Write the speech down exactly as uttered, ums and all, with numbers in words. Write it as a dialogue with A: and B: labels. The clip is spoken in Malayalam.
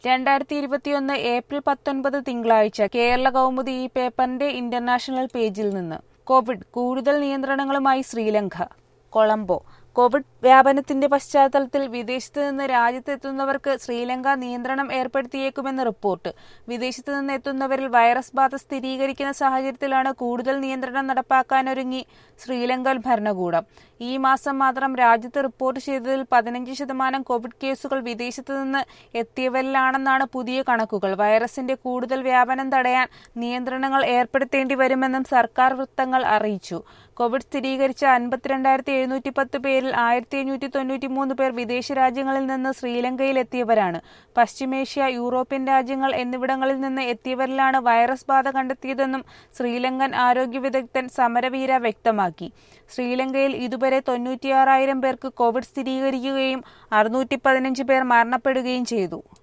A: രണ്ടായിരത്തി ഇരുപത്തിയൊന്ന് ഏപ്രിൽ പത്തൊൻപത് തിങ്കളാഴ്ച കേരള കൗമുദി ഈ പേപ്പറിന്റെ ഇന്റർനാഷണൽ പേജിൽ നിന്ന് കോവിഡ് കൂടുതൽ നിയന്ത്രണങ്ങളുമായി ശ്രീലങ്ക. കൊളംബോ. കോവിഡ് വ്യാപനത്തിന്റെ പശ്ചാത്തലത്തിൽ വിദേശത്ത് നിന്ന് രാജ്യത്തെത്തുന്നവർക്ക് ശ്രീലങ്ക നിയന്ത്രണം ഏർപ്പെടുത്തിയേക്കുമെന്ന് റിപ്പോർട്ട്. വിദേശത്ത് നിന്ന് എത്തുന്നവരിൽ വൈറസ് ബാധ സ്ഥിരീകരിക്കുന്ന സാഹചര്യത്തിലാണ് കൂടുതൽ നിയന്ത്രണം നടപ്പാക്കാനൊരുങ്ങി ശ്രീലങ്കൻ ഭരണകൂടം. ഈ മാസം മാത്രം രാജ്യത്ത് റിപ്പോർട്ട് ചെയ്തതിൽ പതിനഞ്ച് ശതമാനം കോവിഡ് കേസുകൾ വിദേശത്ത് നിന്ന് എത്തിയവരിലാണെന്നാണ് പുതിയ കണക്കുകൾ. വൈറസിന്റെ കൂടുതൽ വ്യാപനം തടയാൻ നിയന്ത്രണങ്ങൾ ഏർപ്പെടുത്തേണ്ടി വരുമെന്നും സർക്കാർ വൃത്തങ്ങൾ അറിയിച്ചു. കോവിഡ് സ്ഥിരീകരിച്ച അൻപത്തിരണ്ടായിരത്തി എഴുന്നൂറ്റി പത്ത് പേരിൽ ആയിരത്തി അഞ്ഞൂറ്റി തൊണ്ണൂറ്റി മൂന്ന് പേർ വിദേശ രാജ്യങ്ങളിൽ നിന്ന് ശ്രീലങ്കയിൽ എത്തിയവരാണ്. പശ്ചിമേഷ്യ, യൂറോപ്യൻ രാജ്യങ്ങൾ എന്നിവിടങ്ങളിൽ നിന്ന് എത്തിയവരിലാണ് വൈറസ് ബാധ കണ്ടെത്തിയതെന്നും ശ്രീലങ്കൻ ആരോഗ്യ വിദഗ്ധൻ സമരവീര വ്യക്തമാക്കി. ശ്രീലങ്കയിൽ ഇതുവരെ തൊണ്ണൂറ്റിയാറായിരം പേർക്ക് കോവിഡ് സ്ഥിരീകരിക്കുകയും അറുന്നൂറ്റി പതിനഞ്ച് പേർ മരണപ്പെടുകയും ചെയ്തു.